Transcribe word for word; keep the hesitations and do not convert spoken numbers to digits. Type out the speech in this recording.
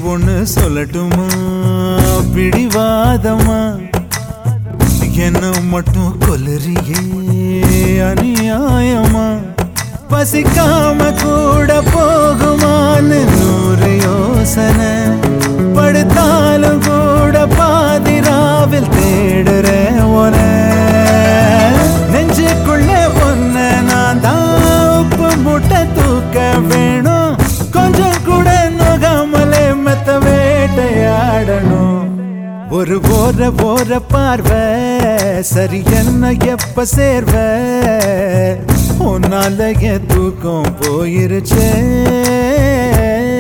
ஒண்ணு சொல்லட்டுமா பிடிவாதமா என்ன மட்டும் கொல்லறியே அநியாயமா பசிக்காம கூட போகுமான்னு நூறு யோசனை படுத்தாலும் கூட பாதிராவில் தேடுற ஒன நெஞ்சுக்குள்ள ஒன்ன நான் தான் உப்பு முட்டை தூக்க வேணும் கொஞ்சம் கூட நோகாமலே மெத்த வேட்டையாடணும் ஒரு போற போற பார்வை சரி என்ன எப்ப சேர்வ உன்னால என் தூக்கம் போயிருச்சே